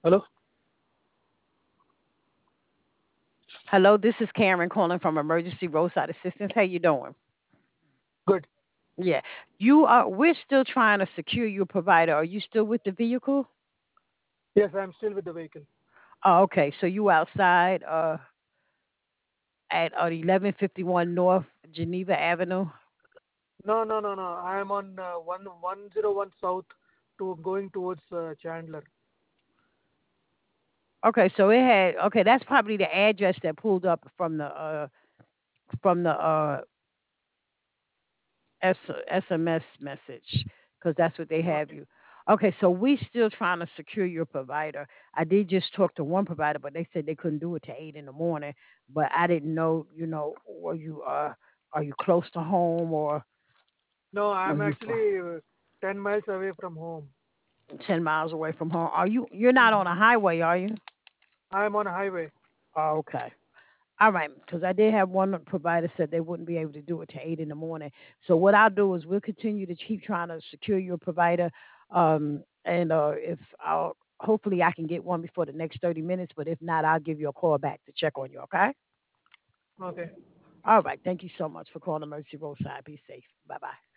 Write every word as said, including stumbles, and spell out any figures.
Hello? Hello, this is Karen calling from Emergency Roadside Assistance. How you doing? Good. Yeah, you are. We're still trying to secure your provider. Are you still with the vehicle? Yes, I'm still with the vehicle. Oh, okay. So you outside uh at uh, eleven fifty-one North Geneva Avenue. No, no, no, no. I am on uh, one one zero one south to going towards uh, Chandler. Okay, so it had. Okay, that's probably the address that pulled up from the uh from the uh S- SMS message because that's what they have Okay. you. Okay, so we still trying to secure your provider. I did just talk to one provider, but they said they couldn't do it to eight in the morning. But I didn't know, you know, were you uh are you close to home or No, are I'm you f- actually uh, ten miles away from home. ten miles away from home? Are you you're not on Hmm. a highway, are you? I'm on a highway. Oh, okay. All right, because I did have one provider said they wouldn't be able to do it to eight in the morning. So what I'll do is we'll continue to keep trying to secure your provider, um, and uh, if I'll hopefully I can get one before the next thirty minutes. But if not, I'll give you a call back to check on you. Okay. Okay. All right. Thank you so much for calling Mercy Roadside. Be safe. Bye bye.